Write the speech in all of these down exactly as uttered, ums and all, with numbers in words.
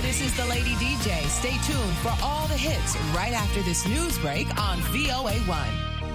This is the Lady D J. Stay tuned for all the hits right after this news break on V O A one.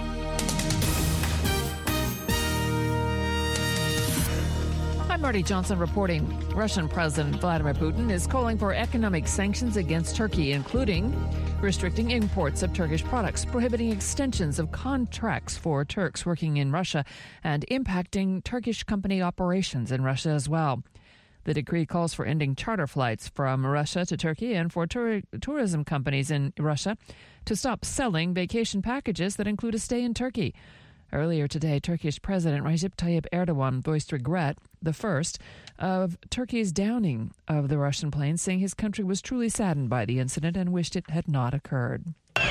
I'm Marty Johnson reporting. Russian President Vladimir Putin is calling for economic sanctions against Turkey, including restricting imports of Turkish products, prohibiting extensions of contracts for Turks working in Russia, and impacting Turkish company operations in Russia as well. The decree calls for ending charter flights from Russia to Turkey and for tour- tourism companies in Russia to stop selling vacation packages that include a stay in Turkey. Earlier today, Turkish President Recep Tayyip Erdogan voiced regret, the first, of Turkey's downing of the Russian plane, saying his country was truly saddened by the incident and wished it had not occurred.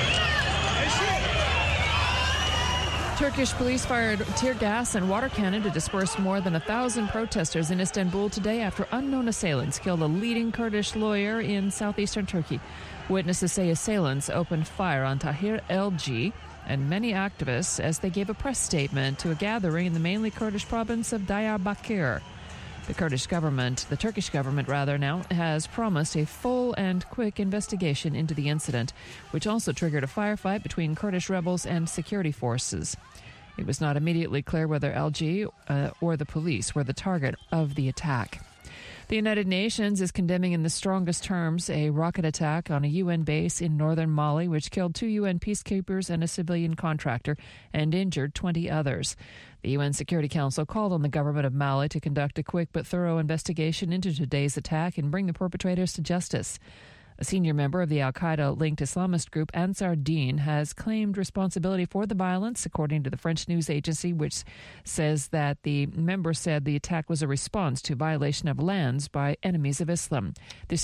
Turkish police fired tear gas and water cannon to disperse more than a thousand protesters in Istanbul today after unknown assailants killed a leading Kurdish lawyer in southeastern Turkey. Witnesses say assailants opened fire on Tahir Elci and many activists as they gave a press statement to a gathering in the mainly Kurdish province of Diyarbakir. The Kurdish government, the Turkish government rather now, has promised a full and quick investigation into the incident, which also triggered a firefight between Kurdish rebels and security forces. It was not immediately clear whether Elci uh, or the police were the target of the attack. The United Nations is condemning in the strongest terms a rocket attack on a U N base in northern Mali, which killed two U N peacekeepers and a civilian contractor and injured twenty others. The U N Security Council called on the government of Mali to conduct a quick but thorough investigation into today's attack and bring the perpetrators to justice. A senior member of the al-Qaeda-linked Islamist group Ansar Dine has claimed responsibility for the violence, according to the French news agency, which says that the member said the attack was a response to violation of lands by enemies of Islam. This